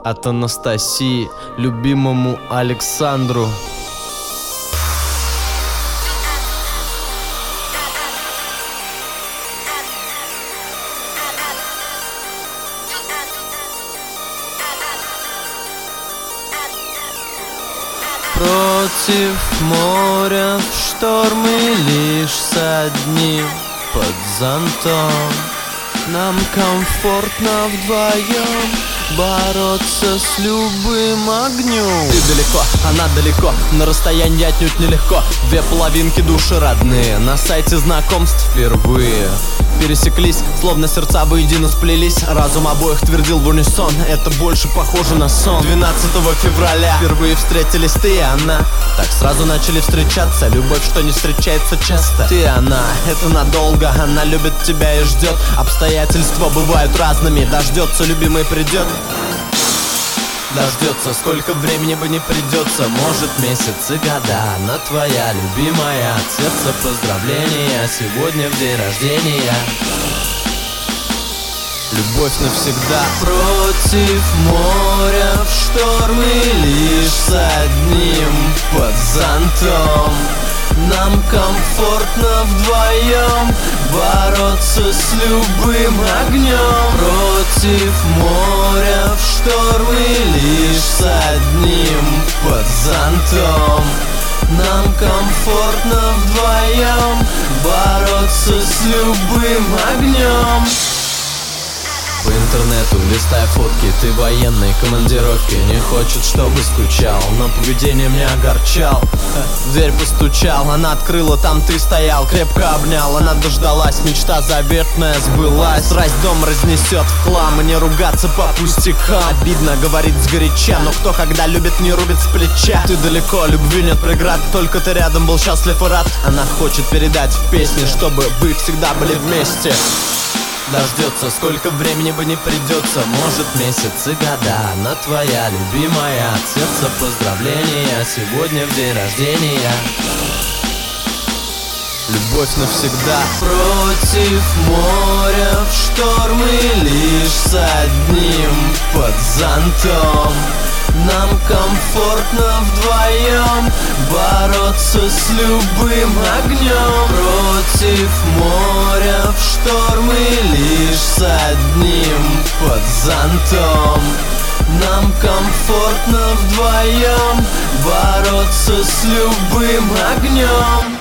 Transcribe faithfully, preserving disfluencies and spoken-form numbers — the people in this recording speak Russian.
от Анастасии любимому Александру. Против моря в штормы лишь с одним под зонтом. Нам комфортно вдвоем бороться с любым огнем. Ты далеко, она далеко, на расстоянии отнюдь нелегко. Две половинки души родные, на сайте знакомств впервые пересеклись, словно сердца воедино сплелись. Разум обоих твердил в унисон, это больше похоже на сон. Двенадцатого февраля впервые встретились ты и она. Так сразу начали встречаться, любовь, что не встречается часто. Ты и она, это надолго, она любит тебя и ждет. Обстоятельства бывают разными, дождется, любимый придет. Дождется, сколько времени бы не придется. Может месяцы, года, она твоя любимая. От сердца поздравления, сегодня в день рождения. Любовь навсегда. Против моря в штормы лишь с одним под зонтом. Нам комфортно вдвоем бороться с любым огнем. Против моря в штормы лишь с одним под зонтом. Нам комфортно вдвоем бороться с любым огнем. По интернету листая фотки, ты в военной командировке. Не хочет, чтобы скучал, но поведение меня огорчал. В дверь постучал, она открыла, там ты стоял. Крепко обнял, она дождалась, мечта заветная сбылась. Страсть дом разнесет в хлам, и не ругаться по пустякам. Обидно говорить сгоряча, но кто когда любит, не рубит с плеча. Ты далеко, любви нет преград, только ты рядом был счастлив и рад. Она хочет передать в песне, чтобы вы всегда были вместе. Дождется, сколько времени бы не придется. Может месяцы, года, она твоя любимая. От сердца поздравления, сегодня в день рождения. Любовь навсегда. Против моря в штормы лишь с одним под зонтом. Нам комфортно вдвоем бороться с любым огнем. Против моря в штормы лишь с одним под зонтом. Нам комфортно вдвоем бороться с любым огнем.